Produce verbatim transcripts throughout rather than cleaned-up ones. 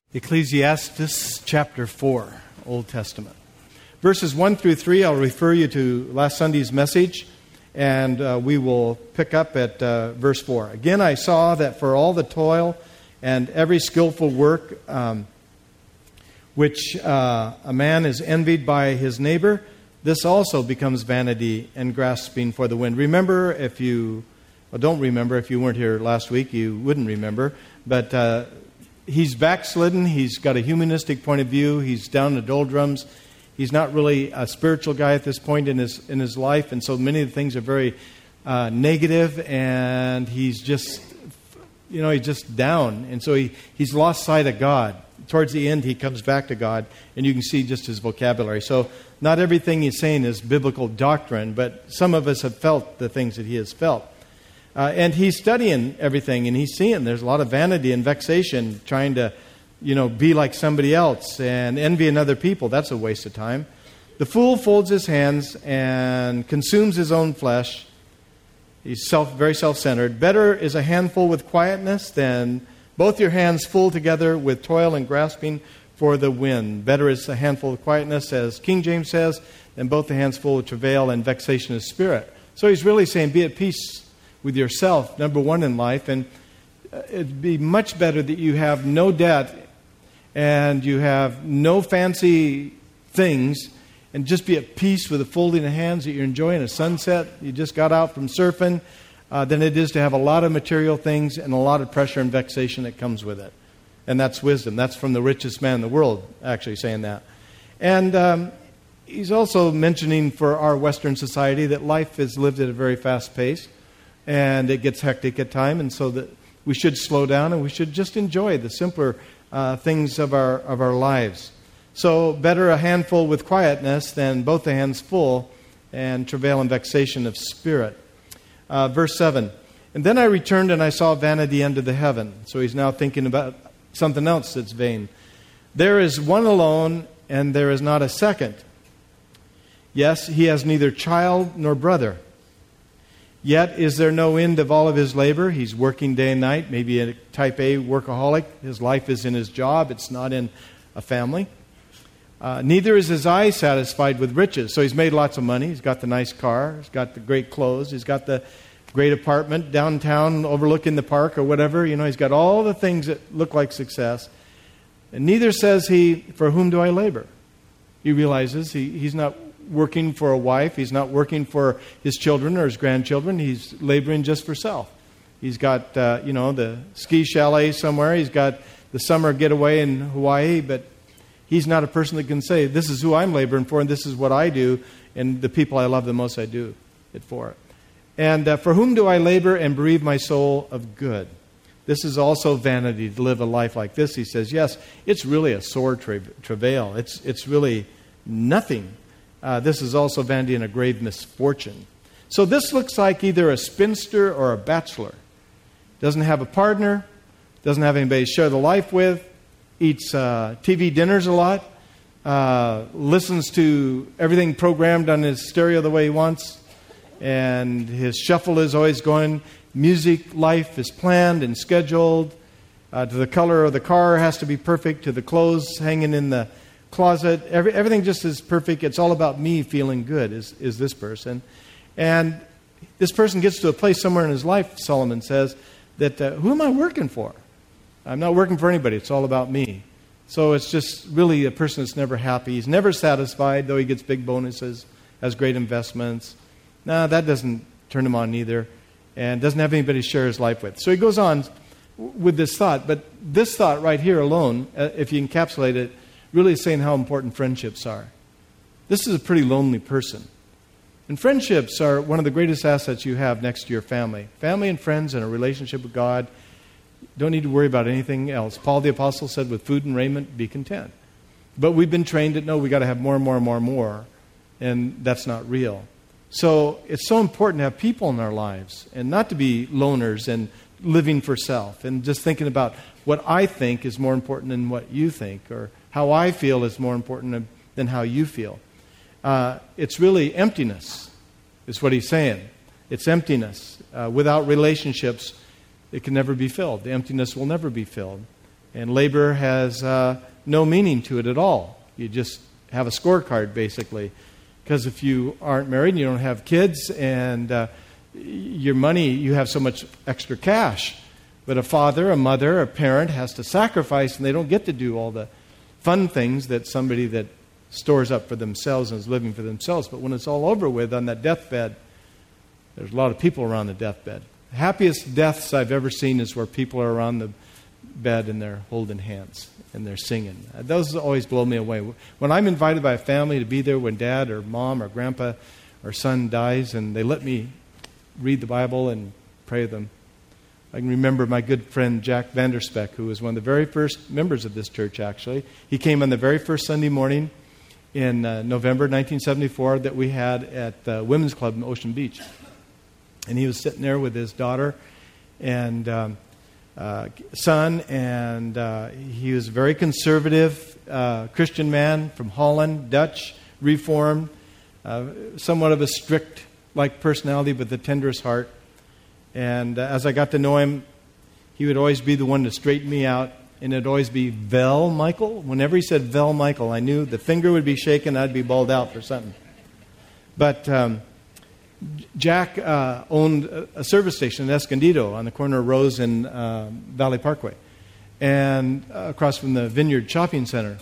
Ecclesiastes chapter four, Old Testament. Verses one through three, I'll refer you to last Sunday's message, and uh, we will pick up at uh, verse four. Again, I saw that for all the toil and every skillful work um, which uh, a man is envied by his neighbor, this also becomes vanity and grasping for the wind. Remember, if you, well, don't remember, if you weren't here last week, you wouldn't remember, but uh, he's backslidden. He's got a humanistic point of view. He's down in the doldrums. He's not really a spiritual guy at this point in his in his life, and so many of the things are very uh, negative, and he's just, you know, he's just down, and so he, he's lost sight of God. Towards the end, he comes back to God, and you can see just his vocabulary. So not everything he's saying is biblical doctrine, but some of us have felt the things that he has felt. Uh, and he's studying everything, and he's seeing there's a lot of vanity and vexation, trying to, you know, be like somebody else and envying other people. That's a waste of time. The fool folds his hands and consumes his own flesh. He's self, very self-centered. Better is a handful with quietness than both your hands full together with toil and grasping for the wind. Better is a handful of quietness, as King James says, than both the hands full of travail and vexation of spirit. So he's really saying, be at peace with yourself, number one in life, and it'd be much better that you have no debt and you have no fancy things and just be at peace with the folding of hands that you're enjoying a sunset, you just got out from surfing, uh, than it is to have a lot of material things and a lot of pressure and vexation that comes with it. And that's wisdom. That's from the richest man in the world, actually saying that. And um, he's also mentioning for our Western society that life is lived at a very fast pace. And it gets hectic at times, and so that we should slow down and we should just enjoy the simpler uh, things of our of our lives. So better a handful with quietness than both the hands full and travail and vexation of spirit. Uh, verse seven, and then I returned and I saw vanity under the heaven. So he's now thinking about something else that's vain. There is one alone, and there is not a second. Yes, he has neither child nor brother. Yet is there no end of all of his labor? He's working day and night, maybe a type A workaholic. His life is in his job. It's not in a family. Uh, neither is his eye satisfied with riches. So he's made lots of money. He's got the nice car. He's got the great clothes. He's got the great apartment downtown overlooking the park or whatever. You know, he's got all the things that look like success. And neither says he, for whom do I labor? He realizes he, he's not working for a wife. He's not working for his children or his grandchildren. He's laboring just for self. He's got, uh, you know, the ski chalet somewhere. He's got the summer getaway in Hawaii, but he's not a person that can say, this is who I'm laboring for and this is what I do, and the people I love the most I do it for. And uh, for whom do I labor and bereave my soul of good? This is also vanity to live a life like this. He says, yes, it's really a sore tra- travail. It's, it's really nothing. Uh, this is also vanity and a grave misfortune. So this looks like either a spinster or a bachelor. Doesn't have a partner, doesn't have anybody to share the life with, eats uh, T V dinners a lot, uh, listens to everything programmed on his stereo the way he wants, and his shuffle is always going. Music life is planned and scheduled. Uh, to the color of the car has to be perfect, to the clothes hanging in the closet, every, everything just is perfect. It's all about me feeling good, is, is this person. And this person gets to a place somewhere in his life, Solomon says, that uh, who am I working for? I'm not working for anybody. It's all about me. So it's just really a person that's never happy. He's never satisfied, though he gets big bonuses, has great investments. Nah, that doesn't turn him on either, and doesn't have anybody to share his life with. So he goes on with this thought, but this thought right here alone, uh, if you encapsulate it, really saying how important friendships are. This is a pretty lonely person. And friendships are one of the greatest assets you have next to your family. Family and friends and a relationship with God. Don't need to worry about anything else. Paul the Apostle said, with food and raiment, be content. But we've been trained that, no, we've got to have more and more and more and more. And that's not real. So it's so important to have people in our lives and not to be loners and living for self and just thinking about what I think is more important than what you think, or how I feel is more important than how you feel. Uh, it's really emptiness, is what he's saying. It's emptiness. Uh, without relationships, it can never be filled. The emptiness will never be filled. And labor has uh, no meaning to it at all. You just have a scorecard, basically. Because if you aren't married and you don't have kids and uh, your money, you have so much extra cash. But a father, a mother, a parent has to sacrifice, and they don't get to do all the fun things that somebody that stores up for themselves and is living for themselves. But when it's all over with on that deathbed, there's a lot of people around the deathbed. The happiest deaths I've ever seen is where people are around the bed and they're holding hands and they're singing. Those always blow me away. When I'm invited by a family to be there when dad or mom or grandpa or son dies and they let me read the Bible and pray with them. I can remember my good friend Jack Vanderspeck, who was one of the very first members of this church, actually. He came on the very first Sunday morning in uh, November nineteen seventy-four that we had at the Women's Club in Ocean Beach. And he was sitting there with his daughter and um, uh, son, and uh, he was a very conservative uh, Christian man from Holland, Dutch, Reformed, uh, somewhat of a strict-like personality, but the tenderest heart. And uh, as I got to know him, he would always be the one to straighten me out. And it'd always be, Vel Michael? Whenever he said Vel Michael, I knew the finger would be shaken, I'd be bawled out for something. But um, Jack uh, owned a service station in Escondido on the corner of Rose and uh, Valley Parkway. And uh, across from the Vineyard Shopping Center.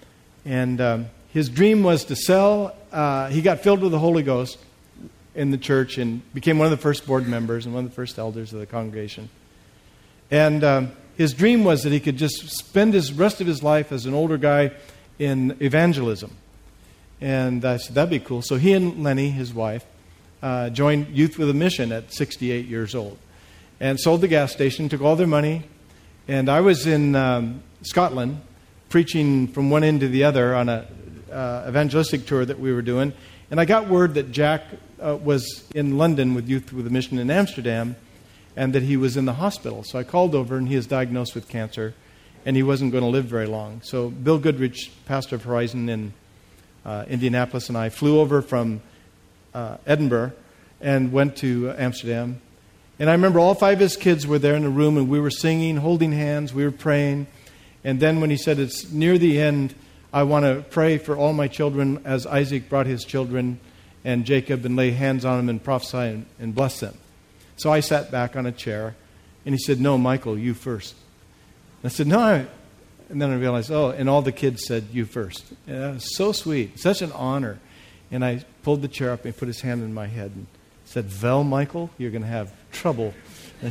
And um, his dream was to sell. Uh, he got filled with the Holy Ghost in the church and became one of the first board members and one of the first elders of the congregation. And um, his dream was that he could just spend his rest of his life as an older guy in evangelism. And I said, that'd be cool. So he and Lenny, his wife, uh, joined Youth with a Mission at sixty-eight years old and sold the gas station, took all their money. And I was in um, Scotland preaching from one end to the other on a uh, evangelistic tour that we were doing. And I got word that Jack uh, was in London with Youth with a Mission in Amsterdam, and that he was in the hospital. So I called over, and he was diagnosed with cancer, and he wasn't going to live very long. So Bill Goodrich, pastor of Horizon in uh, Indianapolis, and I flew over from uh, Edinburgh and went to Amsterdam. And I remember all five of his kids were there in the room, and we were singing, holding hands, we were praying. And then when he said, it's near the end, I want to pray for all my children as Isaac brought his children and Jacob and lay hands on them and prophesy and, and bless them. So I sat back on a chair, and he said, no, Michael, you first. And I said, no. I... And then I realized, oh, and all the kids said, you first. And that was so sweet, such an honor. And I pulled the chair up and he put his hand in my head and said, Vel, Michael, you're going to have trouble. And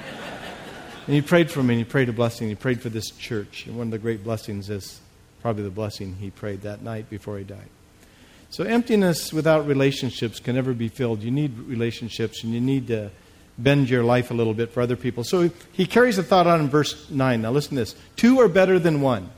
he prayed for me, and he prayed a blessing. He prayed for this church. And one of the great blessings is probably the blessing he prayed that night before he died. So emptiness without relationships can never be filled. You need relationships, and you need to bend your life a little bit for other people. So he carries the thought on in verse nine. Now listen to this. Two are better than one,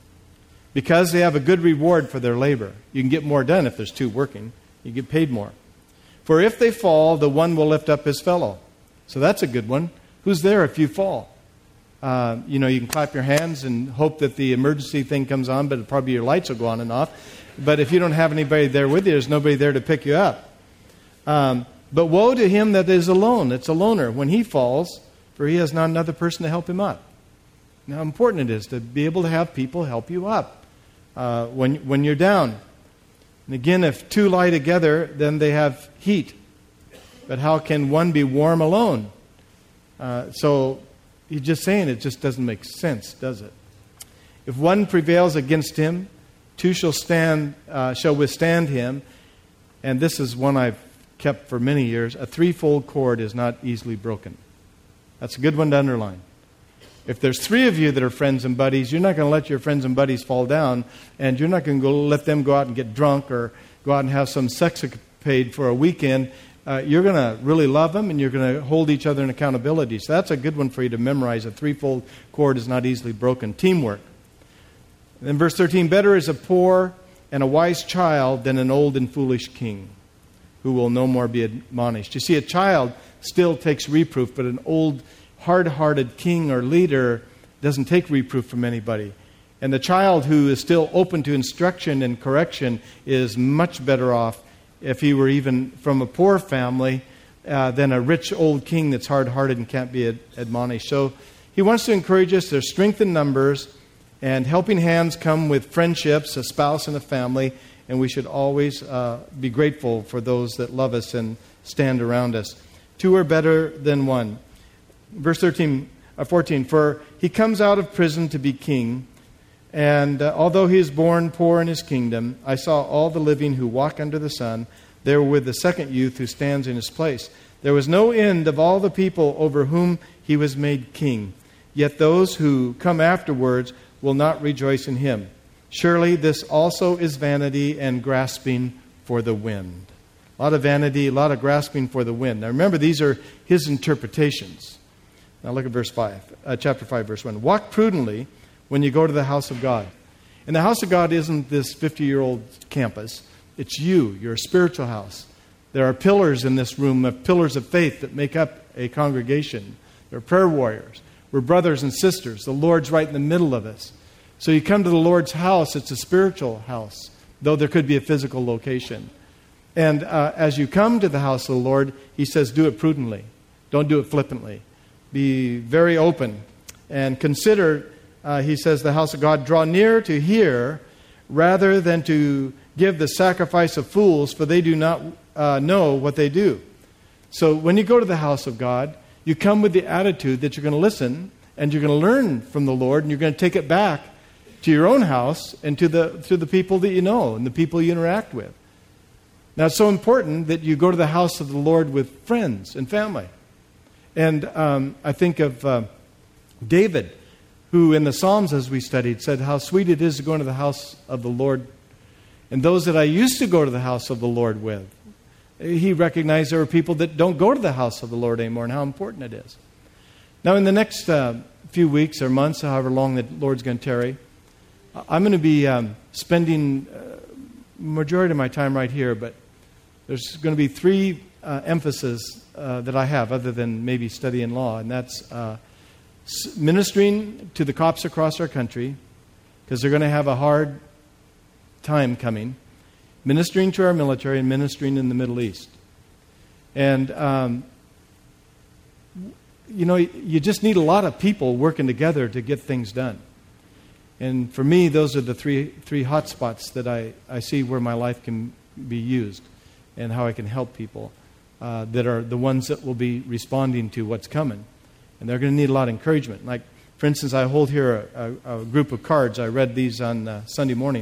because they have a good reward for their labor. You can get more done if there's two working. You get paid more. For if they fall, the one will lift up his fellow. So that's a good one. Who's there if you fall? Uh, you know, you can clap your hands and hope that the emergency thing comes on, but probably your lights will go on and off. But if you don't have anybody there with you, there's nobody there to pick you up. Um, but woe to him that is alone, that's a loner, when he falls, for he has not another person to help him up. Now, how important it is to be able to have people help you up uh, when, when you're down. And again, if two lie together, then they have heat. But how can one be warm alone? Uh, so he's just saying it just doesn't make sense, does it? If one prevails against him, two shall stand, uh, shall withstand him. And this is one I've kept for many years. A threefold cord is not easily broken. That's a good one to underline. If there's three of you that are friends and buddies, you're not going to let your friends and buddies fall down, and you're not going to go let them go out and get drunk or go out and have some sexcapade for a weekend. Uh, you're going to really love them, and you're going to hold each other in accountability. So that's a good one for you to memorize. A threefold cord is not easily broken. Teamwork. Then verse thirteen, better is a poor and a wise child than an old and foolish king, who will no more be admonished. You see, a child still takes reproof, but an old, hard-hearted king or leader doesn't take reproof from anybody. And the child who is still open to instruction and correction is much better off if he were even from a poor family uh, than a rich old king that's hard-hearted and can't be ad- admonished. So he wants to encourage us. There's strength in numbers, and helping hands come with friendships, a spouse and a family, and we should always uh, be grateful for those that love us and stand around us. Two are better than one. Verse thirteen, uh, fourteen, for he comes out of prison to be king, and uh, although he is born poor in his kingdom, I saw all the living who walk under the sun. They were with the second youth who stands in his place. There was no end of all the people over whom he was made king. Yet those who come afterwards will not rejoice in him. Surely this also is vanity and grasping for the wind. A lot of vanity, a lot of grasping for the wind. Now remember, these are his interpretations. Now look at verse five, uh, chapter five, verse one. Walk prudently when you go to the house of God. And the house of God isn't this fifty-year-old campus. It's you, your spiritual house. There are pillars in this room, of pillars of faith that make up a congregation. There are prayer warriors. We're brothers and sisters. The Lord's right in the middle of us. So you come to the Lord's house, it's a spiritual house, though there could be a physical location. And uh, as you come to the house of the Lord, he says, do it prudently. Don't do it flippantly. Be very open. And consider, uh, he says, the house of God, draw near to hear rather than to give the sacrifice of fools, for they do not uh, know what they do. So when you go to the house of God, you come with the attitude that you're going to listen and you're going to learn from the Lord, and you're going to take it back to your own house and to the to the people that you know and the people you interact with. Now, it's so important that you go to the house of the Lord with friends and family. And um, I think of uh, David, who in the Psalms, as we studied, said how sweet it is to go into the house of the Lord. And those that I used to go to the house of the Lord with, he recognized there were people that don't go to the house of the Lord anymore and how important it is. Now, in the next uh, few weeks or months, however long the Lord's going to tarry, I'm going to be um, spending uh, majority of my time right here, but there's going to be three uh, emphases uh, that I have other than maybe studying law, and that's uh, ministering to the cops across our country, because they're going to have a hard time coming, ministering to our military, and ministering in the Middle East. And, um, you know, you just need a lot of people working together to get things done. And for me, those are the three three hot spots that I, I see where my life can be used and how I can help people uh, that are the ones that will be responding to what's coming. And they're going to need a lot of encouragement. Like, for instance, I hold here a, a, a group of cards. I read these on uh, Sunday morning.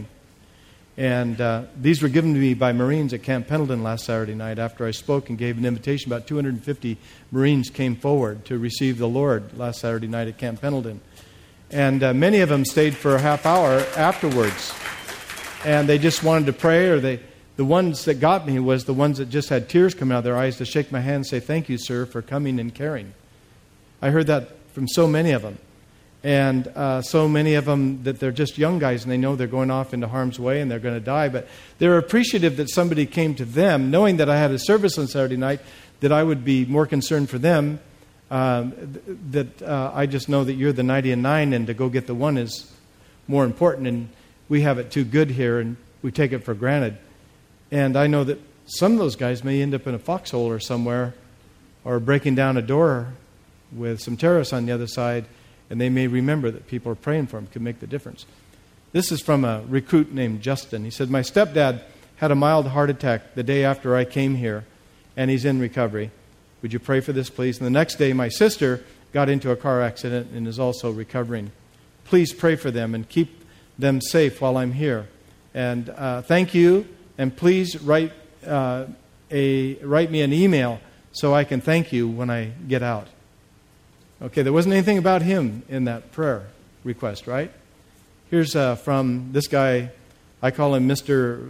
And uh, these were given to me by Marines at Camp Pendleton last Saturday night after I spoke and gave an invitation. About two hundred fifty Marines came forward to receive the Lord last Saturday night at Camp Pendleton. And uh, many of them stayed for a half hour afterwards. And they just wanted to pray, or they, the ones that got me was the ones that just had tears coming out of their eyes to shake my hand and say, thank you, sir, for coming and caring. I heard that from so many of them. And uh, so many of them that they're just young guys and they know they're going off into harm's way and they're going to die. But they're appreciative that somebody came to them, knowing that I had a service on Saturday night, that I would be more concerned for them. Um, th- that uh, I just know that you're the ninety and nine, and to go get the one is more important. And we have it too good here, and we take it for granted. And I know that some of those guys may end up in a foxhole or somewhere, or breaking down a door with some terrorists on the other side, and they may remember that people are praying for them. Could make the difference. This is from a recruit named Justin. He said, my stepdad had a mild heart attack the day after I came here, and he's in recovery. Would you pray for this, please? And the next day, my sister got into a car accident and is also recovering. Please pray for them and keep them safe while I'm here. And uh, thank you, and please write uh, a write me an email so I can thank you when I get out. Okay, there wasn't anything about him in that prayer request, right? Here's uh, from this guy. I call him Mister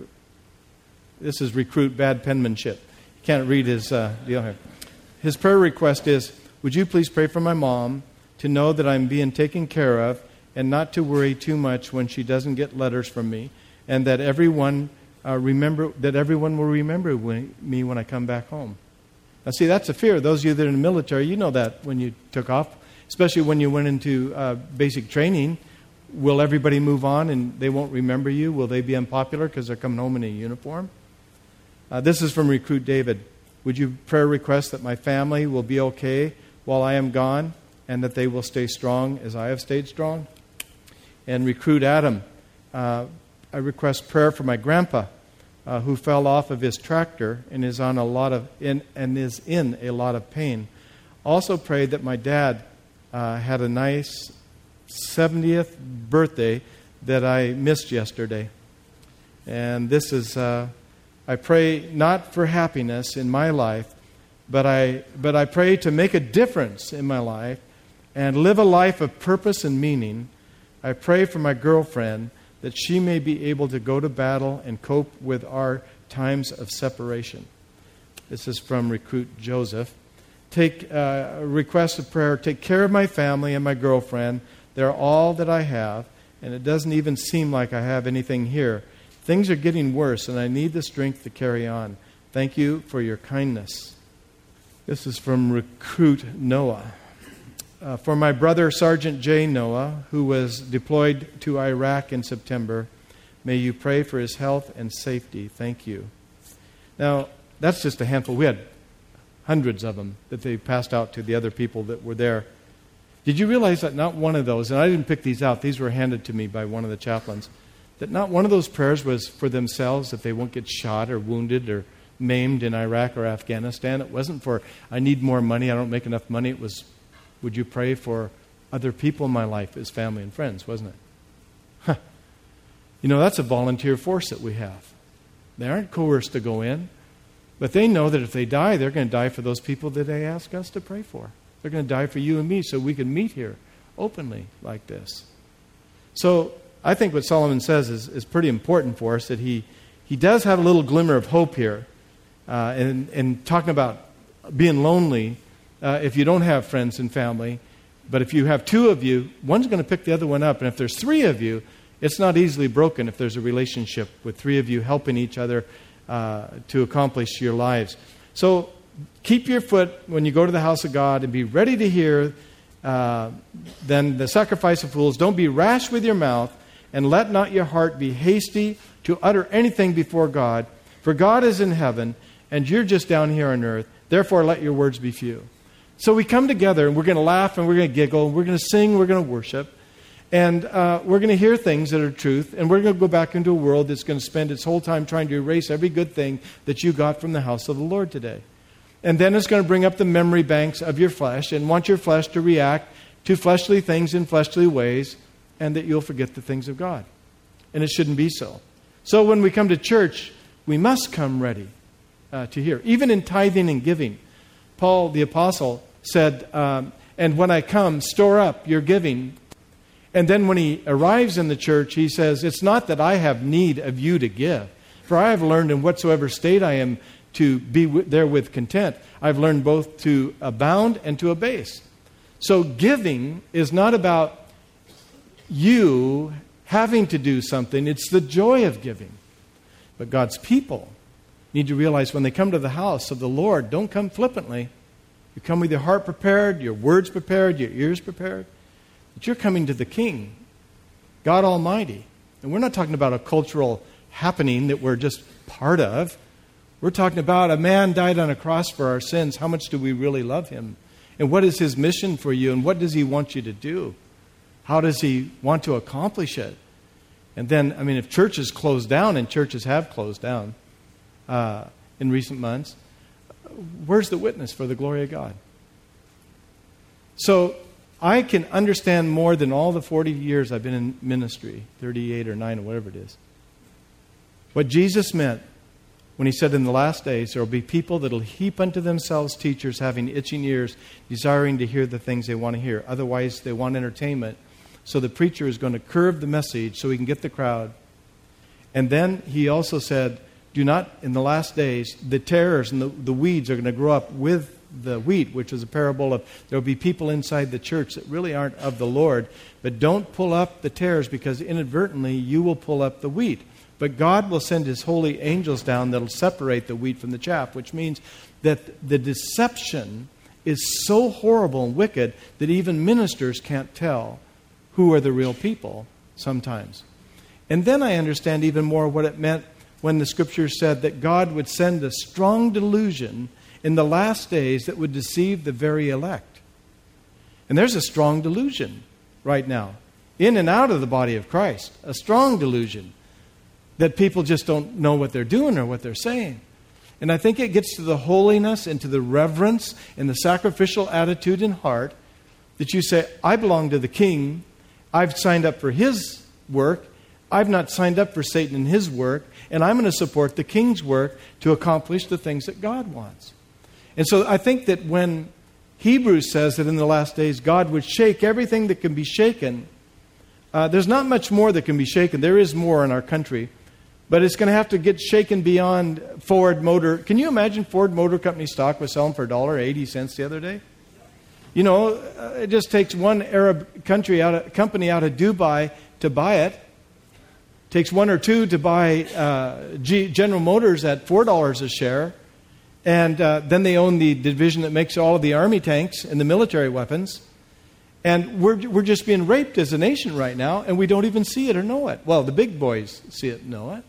This is recruit bad penmanship. You can't read his uh, deal here. His prayer request is, would you please pray for my mom to know that I'm being taken care of and not to worry too much when she doesn't get letters from me, and that everyone uh, remember that everyone will remember when, me when I come back home. Now, see, that's a fear. Those of you that are in the military, you know that when you took off, especially when you went into uh, basic training. Will everybody move on and they won't remember you? Will they be unpopular because they're coming home in a uniform? Uh, this is from Recruit David. Would you prayer request that my family will be okay while I am gone? and that they will stay strong as I have stayed strong. And Recruit Adam, uh, I request prayer for my grandpa, uh, who fell off of his tractor and is on a lot of in, and is in a lot of pain. Also pray that my dad uh, had a nice seventieth birthday that I missed yesterday. And this is, uh, I pray not for happiness in my life, but I but I pray to make a difference in my life and live a life of purpose and meaning. I pray for my girlfriend that she may be able to go to battle and cope with our times of separation. This is from Recruit Joseph. Take uh, a request of prayer. Take care of my family and my girlfriend. They're all that I have, and it doesn't even seem like I have anything here. Things are getting worse, and I need the strength to carry on. Thank you for your kindness. This is from Recruit Noah. Uh, for my brother, Sergeant J. Noah, who was deployed to Iraq in September, may you pray for his health and safety. Thank you. Now, that's just a handful. We had hundreds of them that they passed out to the other people that were there. Did you realize that not one of those, and I didn't pick these out, these were handed to me by one of the chaplains, that not one of those prayers was for themselves, that they won't get shot or wounded or maimed in Iraq or Afghanistan. It wasn't for, I need more money, I don't make enough money. It was, would you pray for other people in my life as family and friends, wasn't it? Huh. You know, that's a volunteer force that we have. They aren't coerced to go in, but they know that if they die, they're going to die for those people that they ask us to pray for. They're going to die for you and me so we can meet here openly like this. So I think what Solomon says is, is pretty important for us, that he, he does have a little glimmer of hope here. Uh, and, and talking about being lonely, uh, if you don't have friends and family, but if you have two of you, one's going to pick the other one up. And if there's three of you, it's not easily broken if there's a relationship with three of you helping each other uh, to accomplish your lives. So keep your foot when you go to the house of God and be ready to hear uh, then the sacrifice of fools. Don't be rash with your mouth, and let not your heart be hasty to utter anything before God. For God is in heaven, and you're just down here on earth. Therefore, let your words be few. So we come together, and we're going to laugh, and we're going to giggle, and we're going to sing, we're going to worship. And uh, we're going to hear things that are truth, and we're going to go back into a world that's going to spend its whole time trying to erase every good thing that you got from the house of the Lord today. And then it's going to bring up the memory banks of your flesh and want your flesh to react to fleshly things in fleshly ways, and that you'll forget the things of God. And it shouldn't be so. So when we come to church, we must come ready uh, to hear. Even in tithing and giving, Paul the Apostle said, um, and when I come, store up your giving. And then when he arrives in the church, he says, it's not that I have need of you to give, for I have learned in whatsoever state I am to be there with content. I've learned both to abound and to abase. So giving is not about you having to do something. It's the joy of giving. But God's people need to realize when they come to the house of the Lord, don't come flippantly. You come with your heart prepared, your words prepared, your ears prepared. But you're coming to the King, God Almighty. And we're not talking about a cultural happening that we're just part of. We're talking about a man died on a cross for our sins. How much do we really love him? And what is his mission for you? And what does he want you to do? How does he want to accomplish it? And then, I mean, if churches close down, and churches have closed down uh, in recent months, where's the witness for the glory of God? So I can understand more than all the forty years I've been in ministry, thirty-eight or nine or whatever it is, what Jesus meant when he said in the last days there will be people that will heap unto themselves teachers having itching ears, desiring to hear the things they want to hear. Otherwise, they want entertainment. So the preacher is going to curve the message so he can get the crowd. And then he also said, do not, in the last days, the tares and the, the weeds are going to grow up with the wheat, which is a parable of there will be people inside the church that really aren't of the Lord. But don't pull up the tares, because inadvertently you will pull up the wheat. But God will send his holy angels down that will separate the wheat from the chaff, which means that the deception is so horrible and wicked that even ministers can't tell who are the real people sometimes. And then I understand even more what it meant when the Scriptures said that God would send a strong delusion in the last days that would deceive the very elect. And there's a strong delusion right now, in and out of the body of Christ, a strong delusion that people just don't know what they're doing or what they're saying. And I think it gets to the holiness and to the reverence and the sacrificial attitude and heart that you say, I belong to the King. I've signed up for His work. I've not signed up for Satan and his work. And I'm going to support the King's work to accomplish the things that God wants. And so I think that when Hebrews says that in the last days God would shake everything that can be shaken, uh, there's not much more that can be shaken. There is more in our country. But it's going to have to get shaken beyond Ford Motor. Can you imagine Ford Motor Company stock was selling for one dollar and eighty cents the other day? You know, uh, it just takes one Arab country out of, company out of Dubai to buy it. It takes one or two to buy uh, G- General Motors at four dollars a share. And uh, then they own the division that makes all of the army tanks and the military weapons. And we're we're just being raped as a nation right now, and we don't even see it or know it. Well, the big boys see it and know it.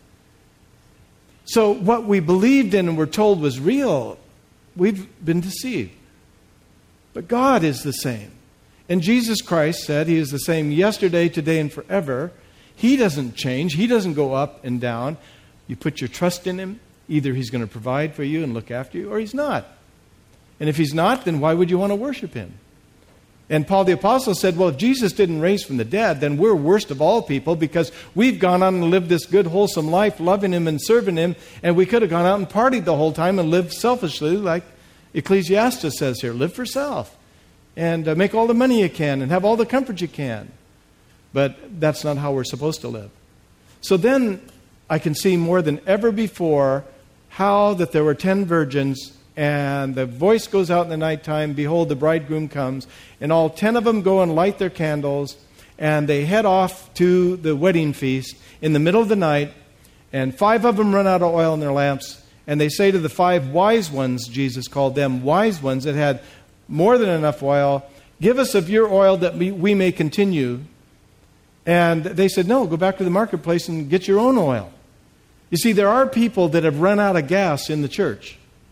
So what we believed in and were told was real, we've been deceived. But God is the same. And Jesus Christ said He is the same yesterday, today, and forever. He doesn't change. He doesn't go up and down. You put your trust in Him. Either He's going to provide for you and look after you, or He's not. And if He's not, then why would you want to worship Him? And Paul the Apostle said, well, if Jesus didn't raise from the dead, then we're worst of all people because we've gone on and lived this good, wholesome life, loving Him and serving Him, and we could have gone out and partied the whole time and lived selfishly like Ecclesiastes says here. Live for self and uh, make all the money you can and have all the comfort you can. But that's not how we're supposed to live. So then I can see more than ever before how that there were ten virgins, and the voice goes out in the nighttime, behold, the bridegroom comes, and all ten of them go and light their candles, and they head off to the wedding feast in the middle of the night, and five of them run out of oil in their lamps, and they say to the five wise ones, Jesus called them wise ones, that had more than enough oil, give us of your oil that we, we may continue. And they said, no, go back to the marketplace and get your own oil. You see, there are people that have run out of gas in the church.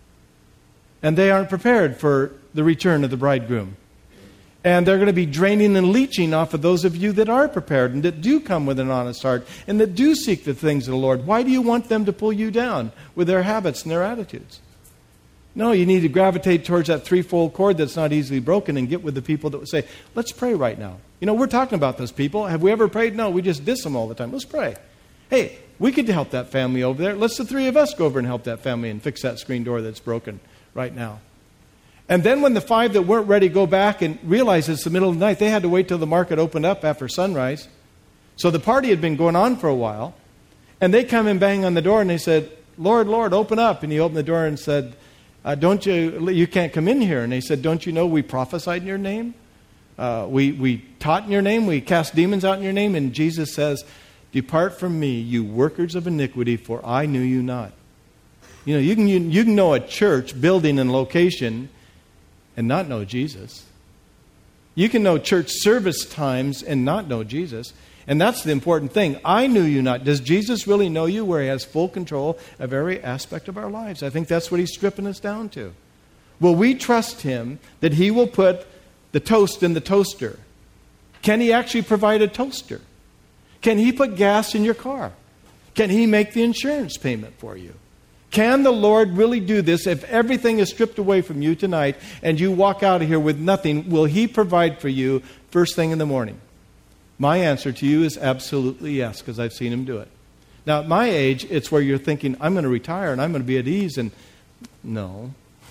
And they aren't prepared for the return of the bridegroom. And they're going to be draining and leeching off of those of you that are prepared and that do come with an honest heart and that do seek the things of the Lord. Why do you want them to pull you down with their habits and their attitudes? No, you need to gravitate towards that threefold cord that's not easily broken and get with the people that would say, let's pray right now. You know, we're talking about those people. Have we ever prayed? No, we just diss them all the time. Let's pray. Hey, we could help that family over there. Let's the three of us go over and help that family and fix that screen door that's broken right now. And then when the five that weren't ready go back and realize it's the middle of the night, they had to wait till the market opened up after sunrise. So the party had been going on for a while. And they come and bang on the door and they said, Lord, Lord, open up. And He opened the door and said, uh, don't you, you can't come in here. And they said, don't you know we prophesied in your name? Uh, we, we taught in your name. We cast demons out in your name. And Jesus says, depart from me, you workers of iniquity, for I knew you not. You know, you can, you, you can know a church, building, and location and not know Jesus. You can know church service times and not know Jesus. And that's the important thing. I knew you not. Does Jesus really know you where He has full control of every aspect of our lives? I think that's what He's stripping us down to. Will we trust Him that He will put the toast in the toaster? Can He actually provide a toaster? Can He put gas in your car? Can He make the insurance payment for you? Can the Lord really do this? If everything is stripped away from you tonight and you walk out of here with nothing, will He provide for you first thing in the morning? My answer to you is absolutely yes, because I've seen Him do it. Now, at my age, it's where you're thinking, I'm going to retire and I'm going to be at ease. And no.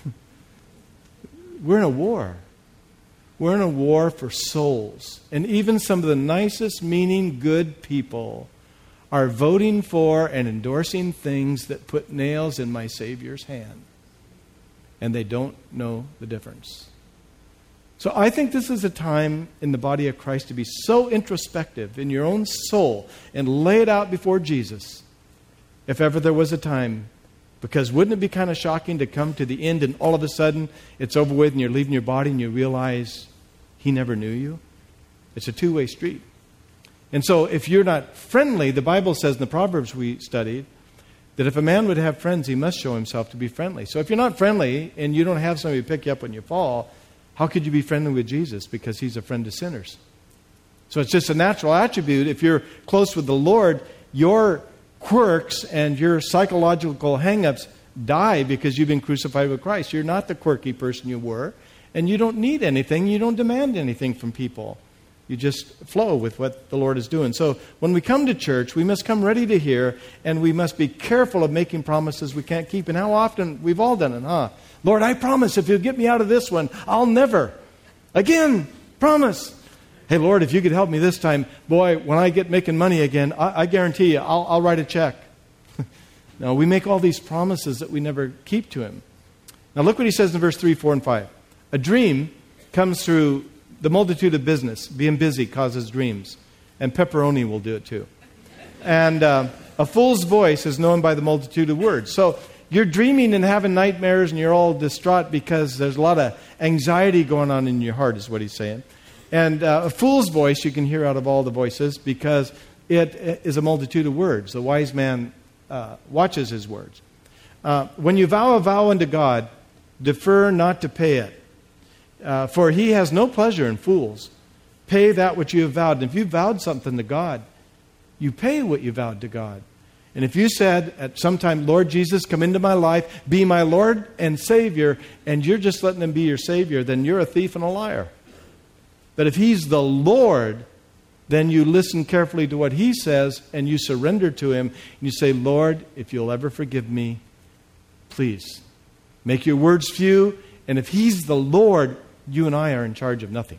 We're in a war. We're in a war for souls. And even some of the nicest, meaning, good people are voting for and endorsing things that put nails in my Savior's hand. And they don't know the difference. So I think this is a time in the body of Christ to be so introspective in your own soul and lay it out before Jesus, if ever there was a time. Because wouldn't it be kind of shocking to come to the end and all of a sudden it's over with and you're leaving your body and you realize He never knew you? It's a two-way street. And so if you're not friendly, the Bible says in the Proverbs we studied that if a man would have friends, he must show himself to be friendly. So if you're not friendly and you don't have somebody to pick you up when you fall, How could you be friendly with Jesus? Because he's a friend to sinners. So it's just a natural attribute. If you're close with the Lord, your quirks and your psychological hang-ups die because you've been crucified with Christ. You're not the quirky person you were, and you don't need anything. You don't demand anything from people. You just flow with what the Lord is doing. So when we come to church, we must come ready to hear, and we must be careful of making promises we can't keep. And how often, we've all done it, huh? Lord, I promise if you'll get me out of this one, I'll never. Again, promise. Hey, Lord, if you could help me this time, boy, when I get making money again, I, I guarantee you, I'll, I'll write a check. No, we make all these promises that we never keep to him. Now look what he says in verse three, four, and five. A dream comes through the multitude of business. Being busy causes dreams. And pepperoni will do it too. And uh, a fool's voice is known by the multitude of words. So you're dreaming and having nightmares and you're all distraught because there's a lot of anxiety going on in your heart, is what he's saying. And uh, a fool's voice you can hear out of all the voices because it is a multitude of words. The wise man uh, watches his words. Uh, when you vow a vow unto God, defer not to pay it. Uh, for he has no pleasure in fools. Pay that which you have vowed. And if you vowed something to God, you pay what you vowed to God. And if you said at some time, Lord Jesus, come into my life, be my Lord and Savior, and you're just letting him be your Savior, then you're a thief and a liar. But if he's the Lord, then you listen carefully to what he says and you surrender to him. And you say, Lord, if you'll ever forgive me, please make your words few. And if he's the Lord, you and I are in charge of nothing.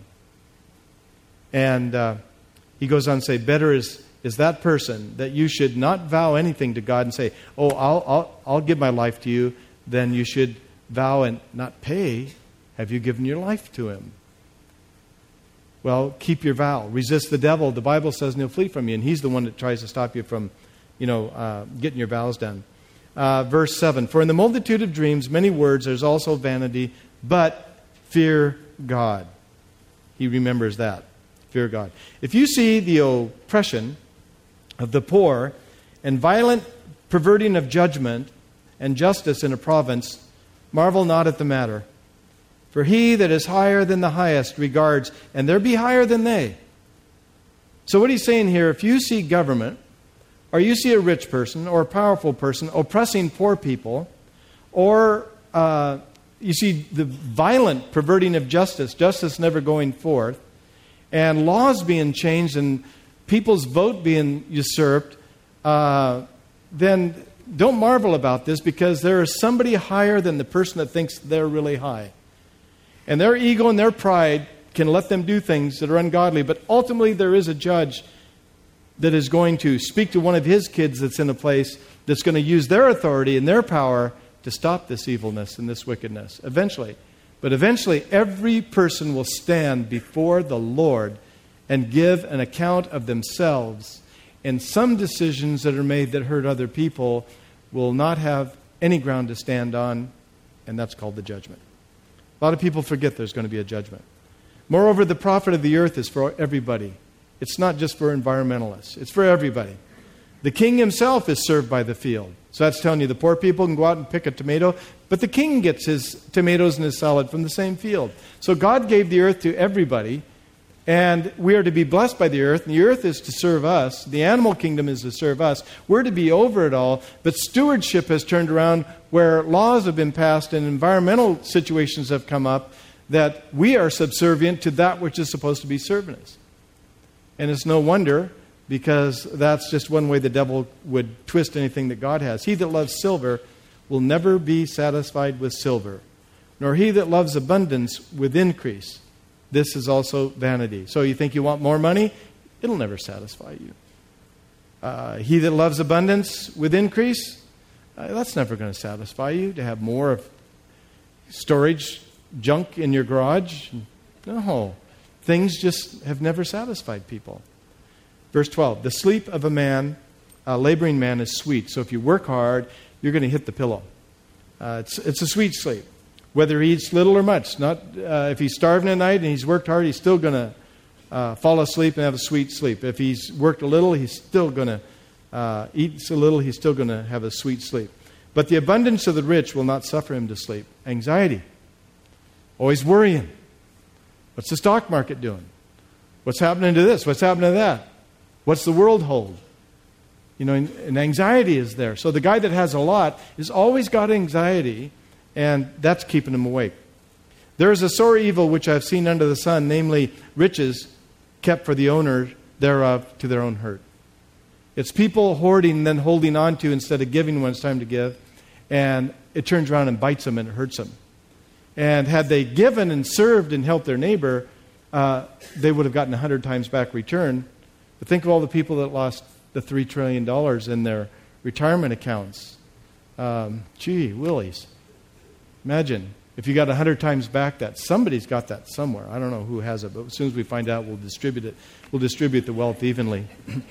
And uh, he goes on to say, better is, is that person that you should not vow anything to God and say, oh, I'll, I'll, I'll give my life to you. Then you should vow and not pay. Have you given your life to him? Well, keep your vow. Resist the devil. The Bible says and he'll flee from you. And he's the one that tries to stop you from, you know, uh, getting your vows done. Uh, verse seven, for in the multitude of dreams, many words, there's also vanity, but fear God. He remembers that. Fear God. If you see the oppression of the poor and violent perverting of judgment and justice in a province, marvel not at the matter. For he that is higher than the highest regards, and there be higher than they. So what he's saying here, if you see government, or you see a rich person or a powerful person oppressing poor people, or uh, you see the violent perverting of justice, justice never going forth, and laws being changed and people's vote being usurped, uh, then don't marvel about this, because there is somebody higher than the person that thinks they're really high. And their ego and their pride can let them do things that are ungodly, but ultimately there is a judge that is going to speak to one of his kids that's in a place that's going to use their authority and their power to stop this evilness and this wickedness, eventually. But eventually, every person will stand before the Lord and give an account of themselves. And some decisions that are made that hurt other people will not have any ground to stand on, and that's called the judgment. A lot of people forget there's going to be a judgment. Moreover, the profit of the earth is for everybody. It's not just for environmentalists. It's for everybody. The king himself is served by the field. So that's telling you the poor people can go out and pick a tomato, but the king gets his tomatoes and his salad from the same field. So God gave the earth to everybody, and we are to be blessed by the earth, and the earth is to serve us. The animal kingdom is to serve us. We're to be over it all, but stewardship has turned around where laws have been passed and environmental situations have come up that we are subservient to that which is supposed to be serving us. And it's no wonder, because that's just one way the devil would twist anything that God has. He that loves silver will never be satisfied with silver, nor he that loves abundance with increase. This is also vanity. So you think you want more money? It'll never satisfy you. Uh, he that loves abundance with increase, uh, that's never going to satisfy you, to have more of storage junk in your garage. No. Things just have never satisfied people. Verse twelve, the sleep of a man, a laboring man, is sweet. So if you work hard, you're going to hit the pillow. Uh, it's, it's a sweet sleep. Whether he eats little or much. Not uh, if he's starving at night and he's worked hard, he's still going to uh, fall asleep and have a sweet sleep. If he's worked a little, he's still going to uh, eat a little, he's still going to have a sweet sleep. But the abundance of the rich will not suffer him to sleep. Anxiety. Always worrying. What's the stock market doing? What's happening to this? What's happening to that? What's the world hold? You know, and, and anxiety is there. So the guy that has a lot has always got anxiety, and that's keeping him awake. There is a sore evil which I have seen under the sun, namely riches kept for the owner thereof to their own hurt. It's people hoarding and then holding on to instead of giving when it's time to give. And it turns around and bites them and it hurts them. And had they given and served and helped their neighbor, uh, they would have gotten a hundred times back return. But think of all the people that lost the three trillion dollars in their retirement accounts. Um, gee, willies. Imagine if you got a hundred times back that. Somebody's got that somewhere. I don't know who has it, but as soon as we find out, we'll distribute it. We'll distribute the wealth evenly.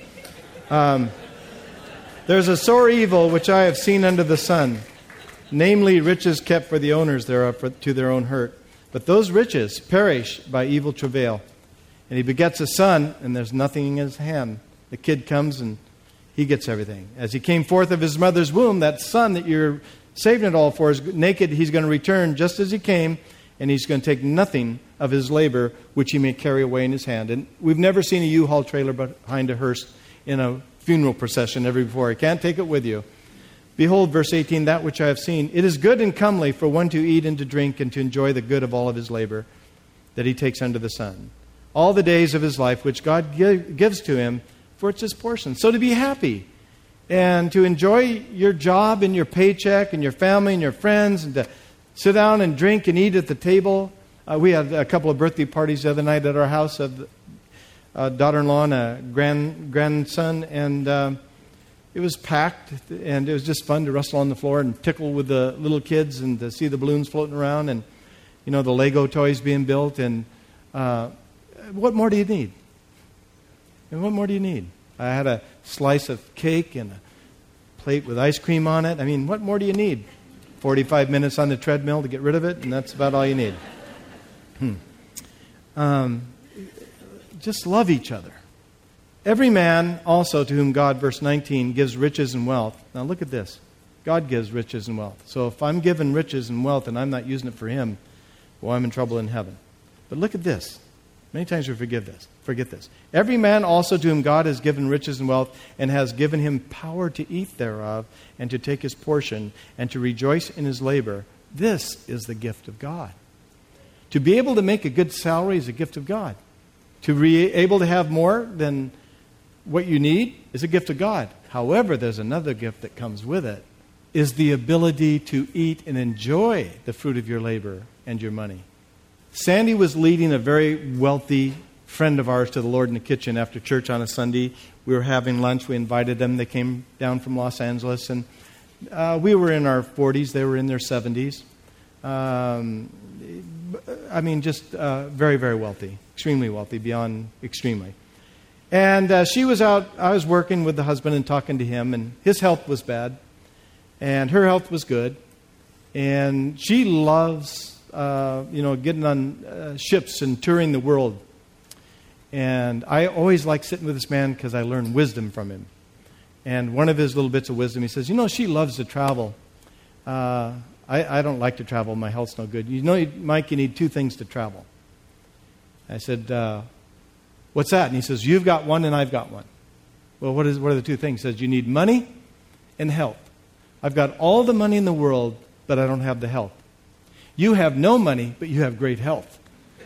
um, There's a sore evil which I have seen under the sun, namely riches kept for the owners thereof for, to their own hurt. But those riches perish by evil travail. And he begets a son, and there's nothing in his hand. The kid comes and he gets everything. As he came forth of his mother's womb, that son that you're saving it all for is naked. He's going to return just as he came, and he's going to take nothing of his labor, which he may carry away in his hand. And we've never seen a U-Haul trailer behind a hearse in a funeral procession ever before. You can't take it with you. Behold, verse eighteen, that which I have seen. It is good and comely for one to eat and to drink and to enjoy the good of all of his labor that he takes under the sun. All the days of his life which God give, gives to him, for it's his portion. So to be happy and to enjoy your job and your paycheck and your family and your friends and to sit down and drink and eat at the table. Uh, we had a couple of birthday parties the other night at our house of a daughter-in-law and a grand, grandson, and uh, it was packed, and it was just fun to wrestle on the floor and tickle with the little kids and to see the balloons floating around and, you know, the Lego toys being built. And uh, what more do you need? And what more do you need? I had a slice of cake and a plate with ice cream on it. I mean, what more do you need? forty-five minutes on the treadmill to get rid of it, and that's about all you need. Hmm. Um, just love each other. Every man also to whom God, verse nineteen, gives riches and wealth. Now look at this. God gives riches and wealth. So if I'm given riches and wealth and I'm not using it for Him, well, I'm in trouble in heaven. But look at this. Many times we forget this. Forget this. Every man also to whom God has given riches and wealth and has given him power to eat thereof and to take his portion and to rejoice in his labor, this is the gift of God. To be able to make a good salary is a gift of God. To be able to have more than what you need is a gift of God. However, there's another gift that comes with it, is the ability to eat and enjoy the fruit of your labor and your money. Sandy was leading a very wealthy friend of ours to the Lord in the kitchen after church on a Sunday. We were having lunch. We invited them. They came down from Los Angeles. And uh, we were in our forties. They were in their seventies. Um, I mean, just uh, very, very wealthy. Extremely wealthy, beyond extremely. And uh, she was out. I was working with the husband and talking to him. And his health was bad. And her health was good. And she loves... Uh, you know, getting on uh, ships and touring the world. And I always like sitting with this man because I learn wisdom from him. And one of his little bits of wisdom, he says, you know, she loves to travel. Uh, I, I don't like to travel. My health's no good. You know, Mike, you need two things to travel. I said, uh, what's that? And he says, you've got one and I've got one. Well, what is? What are the two things? He says, you need money and health. I've got all the money in the world, but I don't have the health. You have no money, but you have great health.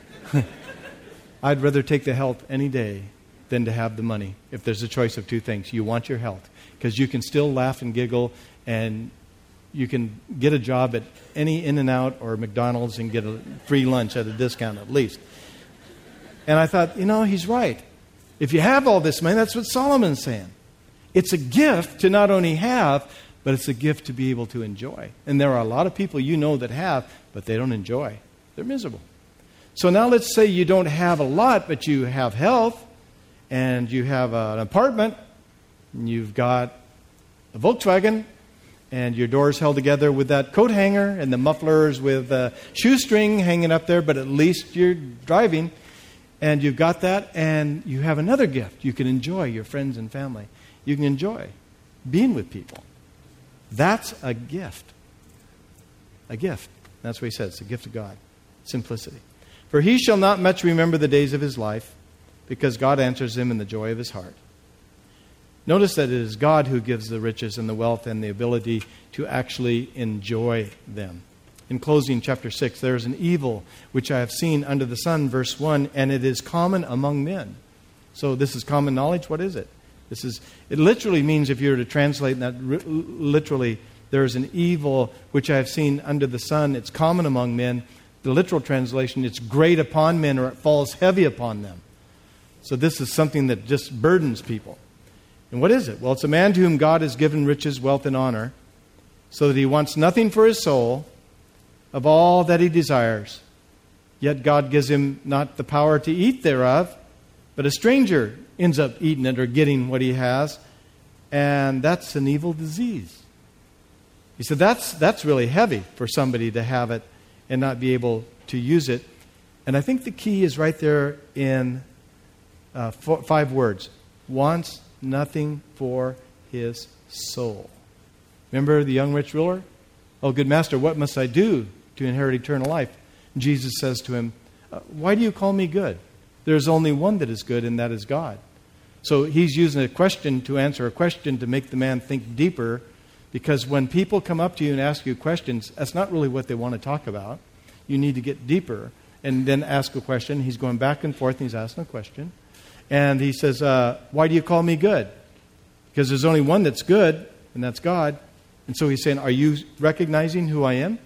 I'd rather take the health any day than to have the money if there's a choice of two things. You want your health because you can still laugh and giggle and you can get a job at any In-N-Out or McDonald's and get a free lunch at a discount at least. And I thought, you know, he's right. If you have all this money, that's what Solomon's saying. It's a gift to not only have, but it's a gift to be able to enjoy. And there are a lot of people you know that have, but they don't enjoy. They're miserable. So now let's say you don't have a lot, but you have health, and you have an apartment, and you've got a Volkswagen, and your door's held together with that coat hanger, and the mufflers with a shoestring hanging up there, but at least you're driving, and you've got that, and you have another gift. You can enjoy your friends and family. You can enjoy being with people. That's a gift. A gift. That's what he says. It's a gift of God. Simplicity. For he shall not much remember the days of his life, because God answers him in the joy of his heart. Notice that it is God who gives the riches and the wealth and the ability to actually enjoy them. In closing, chapter six, there is an evil which I have seen under the sun, verse one, and it is common among men. So this is common knowledge. What is it? This is, it literally means, if you were to translate that literally, there is an evil which I have seen under the sun. It's common among men. The literal translation, it's great upon men, or it falls heavy upon them. So this is something that just burdens people. And what is it? Well, it's a man to whom God has given riches, wealth, and honor, so that he wants nothing for his soul of all that he desires. Yet God gives him not the power to eat thereof, but a stranger ends up eating it or getting what he has, and that's an evil disease. He said that's that's really heavy for somebody to have it and not be able to use it. And I think the key is right there in uh, four, five words. Wants nothing for his soul. Remember the young rich ruler? Oh, good master, what must I do to inherit eternal life? And Jesus says to him, why do you call me good? There's only one that is good, and that is God. So he's using a question to answer a question to make the man think deeper, because when people come up to you and ask you questions, that's not really what they want to talk about. You need to get deeper and then ask a question. He's going back and forth, and he's asking a question. And he says, uh, why do you call me good? Because there's only one that's good, and that's God. And so he's saying, are you recognizing who I am?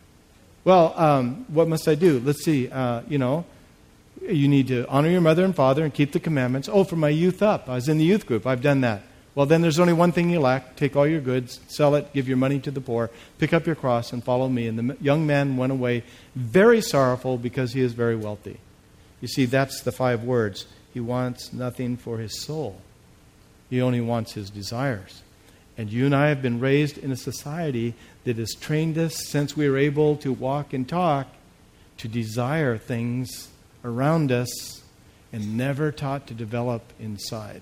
Well, um, what must I do? Let's see. Uh, you know, you need to honor your mother and father and keep the commandments. Oh, from my youth up. I was in the youth group. I've done that. Well, then there's only one thing you lack. Take all your goods, sell it, give your money to the poor, pick up your cross, and follow me. And the young man went away very sorrowful because he is very wealthy. You see, that's the five words. He wants nothing for his soul. He only wants his desires. And you and I have been raised in a society that has trained us since we were able to walk and talk to desire things around us and never taught to develop inside.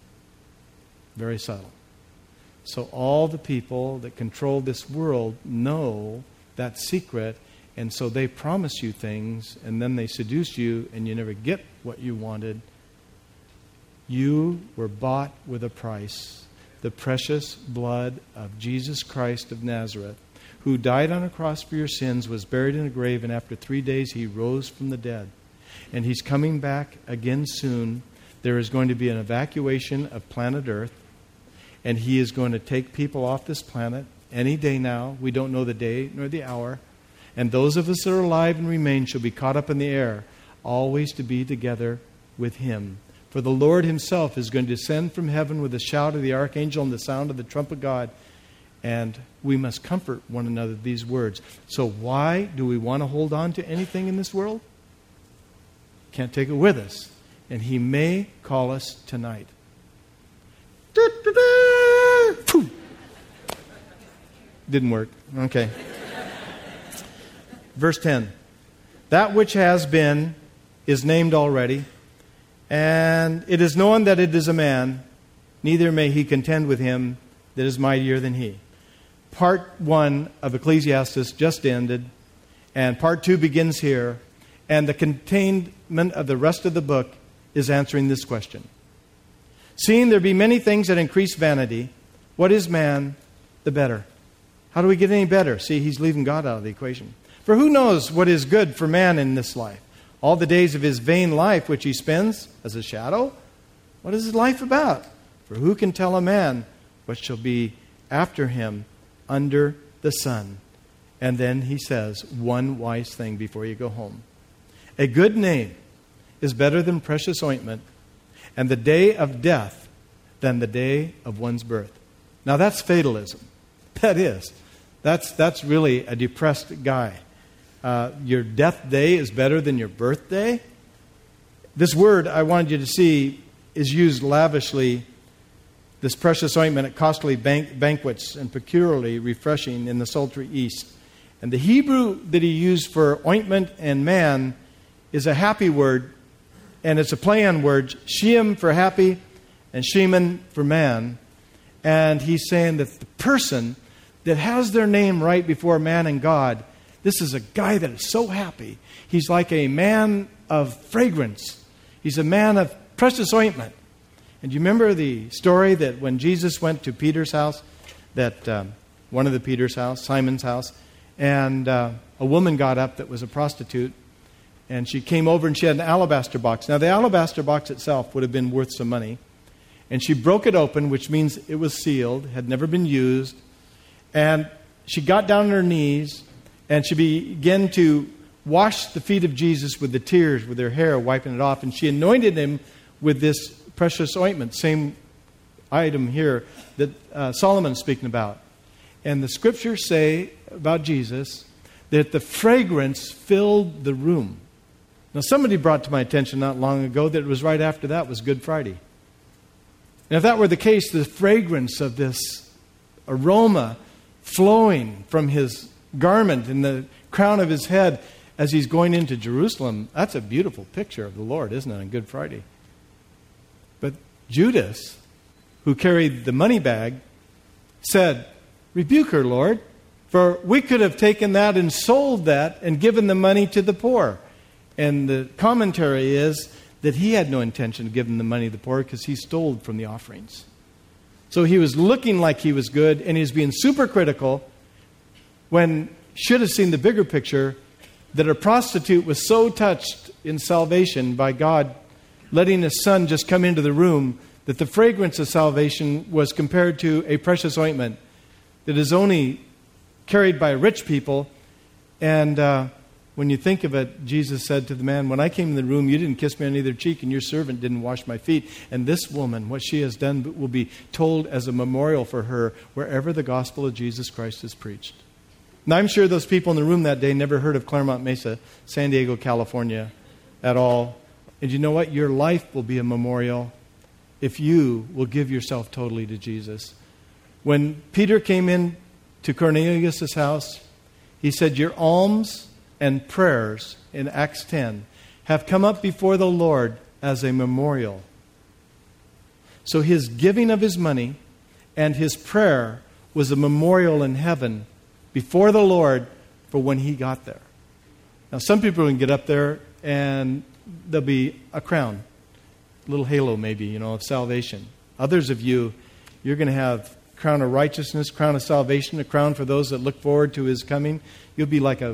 Very subtle. So all the people that control this world know that secret, and so they promise you things, and then they seduce you, and you never get what you wanted. You were bought with a price. The precious blood of Jesus Christ of Nazareth, who died on a cross for your sins, was buried in a grave, and after three days he rose from the dead. And he's coming back again soon. There is going to be an evacuation of planet Earth, and he is going to take people off this planet any day now. We don't know the day nor the hour. And those of us that are alive and remain shall be caught up in the air, always to be together with him. For the Lord himself is going to descend from heaven with the shout of the archangel and the sound of the trumpet of God. And we must comfort one another with these words. So why do we want to hold on to anything in this world? Can't take it with us. And he may call us tonight. Didn't work. Okay. Verse ten. That which has been is named already, and it is known that it is a man, neither may he contend with him that is mightier than he. Part one of Ecclesiastes just ended, and part two begins here, and the containment of the rest of the book is answering this question. Seeing there be many things that increase vanity, what is man the better? How do we get any better? See, he's leaving God out of the equation. For who knows what is good for man in this life? All the days of his vain life which he spends as a shadow? What is his life about? For who can tell a man what shall be after him under the sun? And then he says one wise thing before you go home. A good name is better than precious ointment, and the day of death than the day of one's birth. Now that's fatalism. That is. That's, that's really a depressed guy. Uh, your death day is better than your birthday? This word I wanted you to see is used lavishly, this precious ointment at costly bank- banquets and peculiarly refreshing in the sultry east. And the Hebrew that he used for ointment and man is a happy word, and it's a play on words, Shem for happy and Sheman for man. And he's saying that the person that has their name right before man and God, This is a guy that is so happy. He's like a man of fragrance. He's a man of precious ointment. And do you remember the story that when Jesus went to Peter's house, that um, one of the Peter's house, Simon's house, and uh, a woman got up that was a prostitute, and she came over and she had an alabaster box. Now, the alabaster box itself would have been worth some money. And she broke it open, which means it was sealed, had never been used. And she got down on her knees, and she began to wash the feet of Jesus with the tears, with her hair, wiping it off. And she anointed him with this precious ointment, same item here that uh, Solomon's speaking about. And the scriptures say about Jesus that the fragrance filled the room. Now, somebody brought to my attention not long ago that it was right after that was Good Friday. And if that were the case, the fragrance of this aroma flowing from his garment and the crown of his head as he's going into Jerusalem, that's a beautiful picture of the Lord, isn't it, on Good Friday? But Judas, who carried the money bag, said, "Rebuke her, Lord, for we could have taken that and sold that and given the money to the poor." And the commentary is that he had no intention of giving the money to the poor because he stole from the offerings. So he was looking like he was good, and he was being super critical when should have seen the bigger picture that a prostitute was so touched in salvation by God letting his son just come into the room that the fragrance of salvation was compared to a precious ointment that is only carried by rich people. And uh, when you think of it, Jesus said to the man, "When I came in the room, you didn't kiss me on either cheek, and your servant didn't wash my feet. And this woman, what she has done will be told as a memorial for her wherever the gospel of Jesus Christ is preached." Now, I'm sure those people in the room that day never heard of Claremont Mesa, San Diego, California at all. And you know what? Your life will be a memorial if you will give yourself totally to Jesus. When Peter came in to Cornelius' house, he said, "Your alms and prayers," in Acts ten, "have come up before the Lord as a memorial." So his giving of his money and his prayer was a memorial in heaven before the Lord for when he got there. Now, some people can get up there and there'll be a crown, a little halo maybe, you know, of salvation. Others of you, you're going to have crown of righteousness, crown of salvation, a crown for those that look forward to his coming. You'll be like a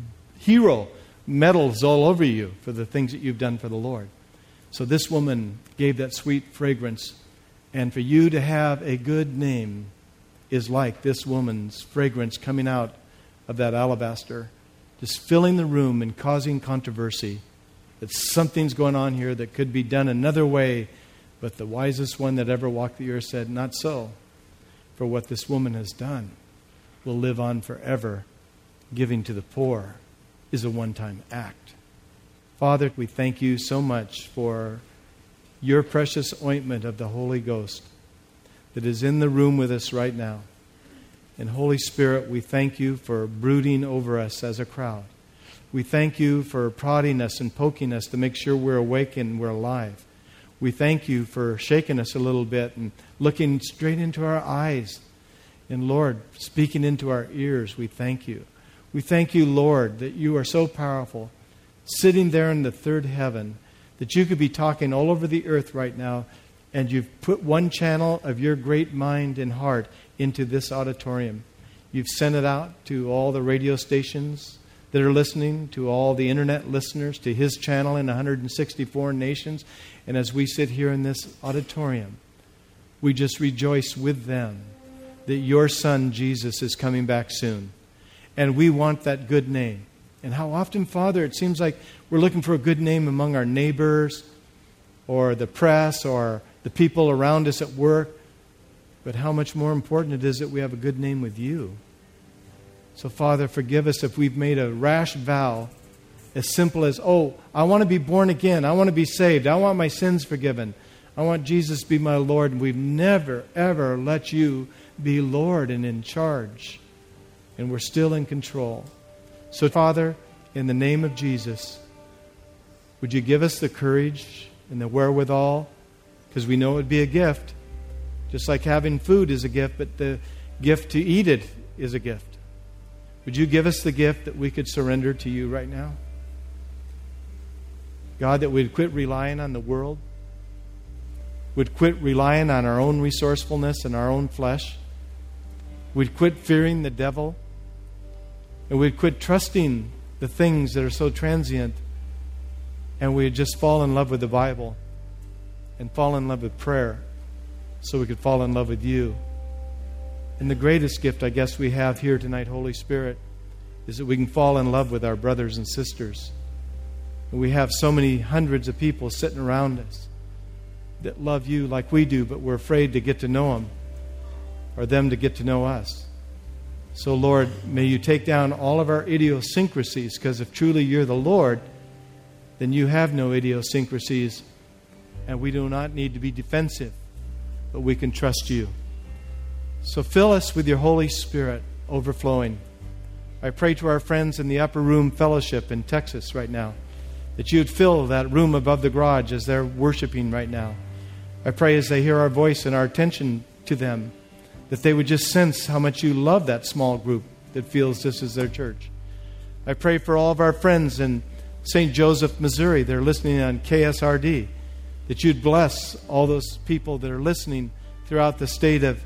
hero, medals all over you for the things that you've done for the Lord. So this woman gave that sweet fragrance. And for you to have a good name is like this woman's fragrance coming out of that alabaster, just filling the room and causing controversy. That something's going on here that could be done another way. But the wisest one that ever walked the earth said, "Not so. For what this woman has done will live on forever. Giving to the poor is a one-time act." Father, we thank you so much for your precious ointment of the Holy Ghost that is in the room with us right now. And Holy Spirit, we thank you for brooding over us as a crowd. We thank you for prodding us and poking us to make sure we're awake and we're alive. We thank you for shaking us a little bit and looking straight into our eyes. And Lord, speaking into our ears, we thank you. We thank you, Lord, that you are so powerful, sitting there in the third heaven, that you could be talking all over the earth right now, and you've put one channel of your great mind and heart into this auditorium. You've sent it out to all the radio stations that are listening, to all the internet listeners, to his channel in one hundred sixty-four nations. And as we sit here in this auditorium, we just rejoice with them that your son Jesus is coming back soon. And we want that good name. And how often, Father, it seems like we're looking for a good name among our neighbors or the press or the people around us at work. But how much more important it is that we have a good name with you. So, Father, forgive us if we've made a rash vow as simple as, "Oh, I want to be born again. I want to be saved. I want my sins forgiven. I want Jesus to be my Lord." And we've never, ever let you be Lord and in charge. And we're still in control. So, Father, in the name of Jesus, would you give us the courage and the wherewithal? Because we know it would be a gift. Just like having food is a gift, but the gift to eat it is a gift. Would you give us the gift that we could surrender to you right now? God, that we'd quit relying on the world, would quit relying on our own resourcefulness and our own flesh. We'd quit fearing the devil, and we'd quit trusting the things that are so transient, and we'd just fall in love with the Bible and fall in love with prayer so we could fall in love with you. And the greatest gift I guess we have here tonight, Holy Spirit, is that we can fall in love with our brothers and sisters. And we have so many hundreds of people sitting around us that love you like we do, but we're afraid to get to know them or them to get to know us. So, Lord, may you take down all of our idiosyncrasies, because if truly you're the Lord, then you have no idiosyncrasies, and we do not need to be defensive, but we can trust you. So fill us with your Holy Spirit overflowing. I pray to our friends in the Upper Room Fellowship in Texas right now, that you'd fill that room above the garage as they're worshiping right now. I pray as they hear our voice and our attention to them, that they would just sense how much you love that small group that feels this is their church. I pray for all of our friends in Saint Joseph, Missouri. They're listening on K S R D, that you'd bless all those people that are listening throughout the state of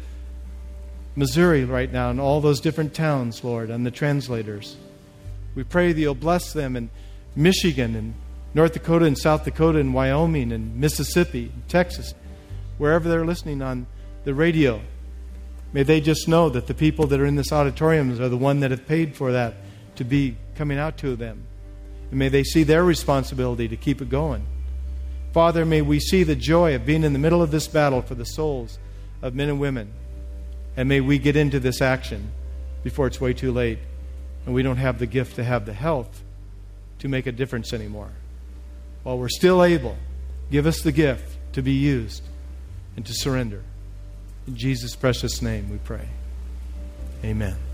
Missouri right now, and all those different towns, Lord, and the translators. We pray that you'll bless them in Michigan and North Dakota and South Dakota and Wyoming and Mississippi, and Texas, wherever they're listening on the radio. May they just know that the people that are in this auditorium are the one that have paid for that to be coming out to them. And may they see their responsibility to keep it going. Father, may we see the joy of being in the middle of this battle for the souls of men and women. And may we get into this action before it's way too late and we don't have the gift to have the health to make a difference anymore. While we're still able, give us the gift to be used and to surrender. In Jesus' precious name we pray. Amen.